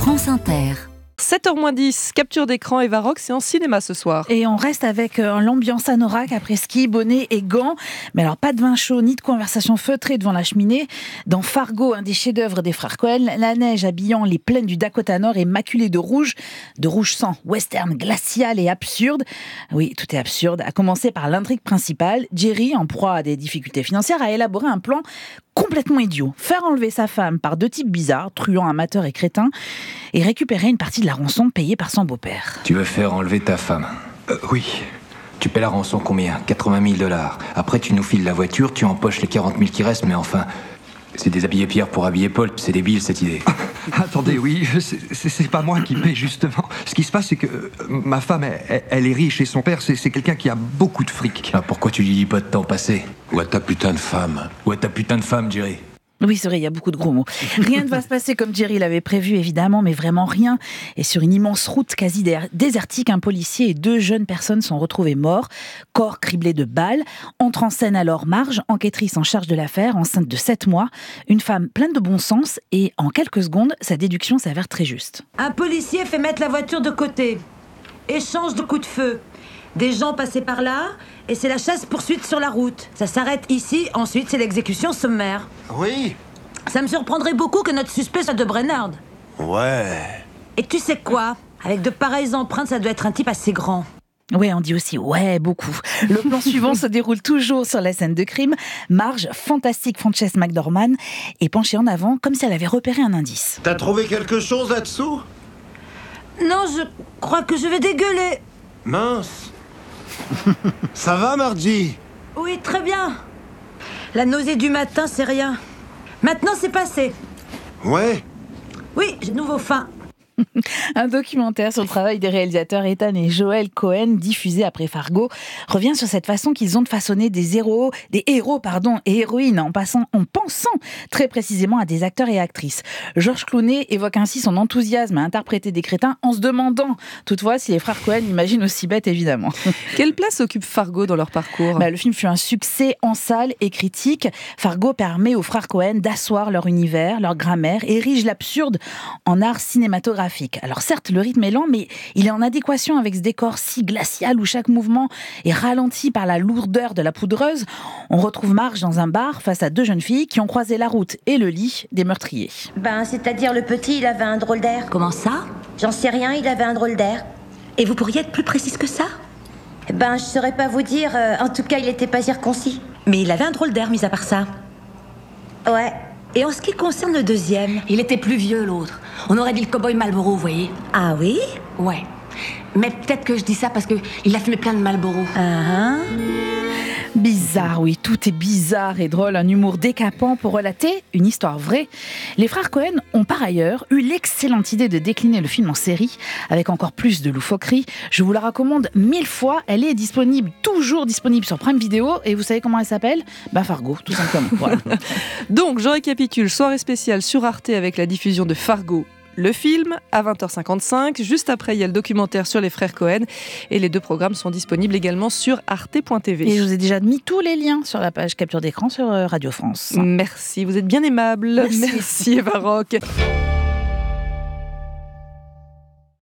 France Inter. 7h-10, capture d'écran Eva Rock, c'est en cinéma ce soir. Et on reste avec l'ambiance anorak après ski, bonnet et gants. Mais alors pas de vin chaud ni de conversation feutrée devant la cheminée. Dans Fargo, un des chefs-d'œuvre des frères Coen, la neige habillant les plaines du Dakota Nord est maculée de rouge sang, western glacial et absurde. Oui, tout est absurde. À commencer par l'intrigue principale, Jerry, en proie à des difficultés financières, a élaboré un plan complètement idiot. Faire enlever sa femme par deux types bizarres, truands, amateurs et crétins, et récupérer une partie de la rançon payée par son beau-père. Tu veux faire enlever ta femme? Oui. Tu paies la rançon combien? 80 000 $. Après, tu nous files la voiture, tu empoches les 40 000 qui restent, mais enfin... C'est déshabiller Pierre pour habiller Paul, c'est débile cette idée. Attendez, oui, c'est pas moi qui paie justement. Ce qui se passe, c'est que ma femme, elle est riche et son père, c'est quelqu'un qui a beaucoup de fric. Ah, pourquoi tu lui dis pas de temps passé? Ou à ta putain de femme. Ou à ta putain de femme, Jerry. Oui, c'est vrai, il y a beaucoup de gros mots. Rien ne va se passer comme Jerry l'avait prévu, évidemment, mais vraiment rien. Et sur une immense route quasi désertique, un policier et deux jeunes personnes sont retrouvés morts, corps criblés de balles. Entre en scène alors Marge, enquêtrice en charge de l'affaire, enceinte de 7 mois, une femme pleine de bon sens, et en quelques secondes, sa déduction s'avère très juste. Un policier fait mettre la voiture de côté. Échange de coups de feu. Des gens passaient par là, et c'est la chasse-poursuite sur la route. Ça s'arrête ici, ensuite c'est l'exécution sommaire. Oui. Ça me surprendrait beaucoup que notre suspect soit de Brennard. Ouais. Et tu sais quoi? Avec de pareilles empreintes, ça doit être un type assez grand. Ouais, on dit aussi ouais, beaucoup. Le plan suivant se déroule toujours sur la scène de crime. Marge, fantastique Frances McDormand, est penchée en avant comme si elle avait repéré un indice. T'as trouvé quelque chose là-dessous? Non, je crois que je vais dégueuler. Mince. Ça va, Margie? Oui, très bien. La nausée du matin, c'est rien. Maintenant, c'est passé. Ouais. Oui, j'ai de nouveau faim. Un documentaire sur le travail des réalisateurs Ethan et Joel Coen, diffusé après Fargo, revient sur cette façon qu'ils ont de façonner des héros et héroïnes en pensant très précisément à des acteurs et actrices. George Clooney évoque ainsi son enthousiasme à interpréter des crétins en se demandant toutefois si les frères Coen imaginent aussi bête, évidemment. Quelle place occupe Fargo dans leur parcours? Le film fut un succès en salle et critique. Fargo permet aux frères Coen d'asseoir leur univers, leur grammaire, et érige l'absurde en art cinématographique. Alors certes, le rythme est lent, mais il est en adéquation avec ce décor si glacial où chaque mouvement est ralenti par la lourdeur de la poudreuse. On retrouve Marge dans un bar face à deux jeunes filles qui ont croisé la route et le lit des meurtriers. C'est-à-dire le petit, il avait un drôle d'air. Comment ça? J'en sais rien, il avait un drôle d'air. Et vous pourriez être plus précise que ça? Je saurais pas vous dire, en tout cas, il était pas circoncis. Mais il avait un drôle d'air, mis à part ça. Ouais. Et en ce qui concerne le deuxième? Il était plus vieux, l'autre. On aurait dit le cow-boy Marlboro, vous voyez. Ah oui? Ouais. Mais peut-être que je dis ça parce qu'il a fumé plein de Marlboro. Bizarre, oui, tout est bizarre et drôle, un humour décapant pour relater une histoire vraie. Les frères Coen ont par ailleurs eu l'excellente idée de décliner le film en série, avec encore plus de loufoquerie. Je vous la recommande 1000 fois, elle est toujours disponible sur Prime Video, et vous savez comment elle s'appelle? Fargo, tout simplement. Voilà. Donc, je récapitule, soirée spéciale sur Arte avec la diffusion de Fargo, le film, à 20h55. Juste après, il y a le documentaire sur les frères Coen. Et les deux programmes sont disponibles également sur arte.tv. Et je vous ai déjà mis tous les liens sur la page capture d'écran sur Radio France. Merci, vous êtes bien aimable. Merci Eva Rock.